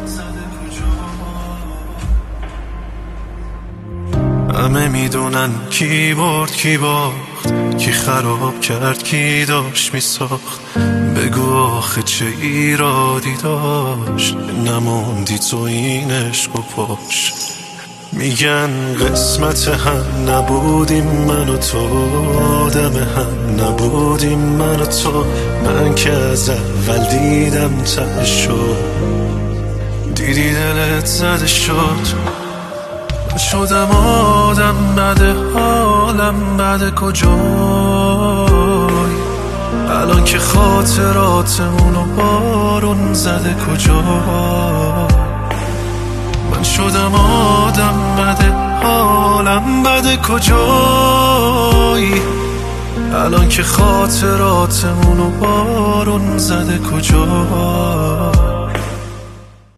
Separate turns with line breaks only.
همه میدونن کی برد کی باخت، کی خراب کرد کی داشت میساخت. بگو آخه چه ایرادی داشت، نموندی تو این عشق و پاش. میگن قسمت هم نبودیم من و تو، آدم هم نبودیم من و تو. من که از اول دیدم ته شد، دیدی دلت زده شد. شدم آدم بده، حالم بده کجای، الان که خاطراتمونو بارون زده کجای. من شدم آدم بده، حالم بده کجای، الان که خاطراتمونو بارون زده کجای.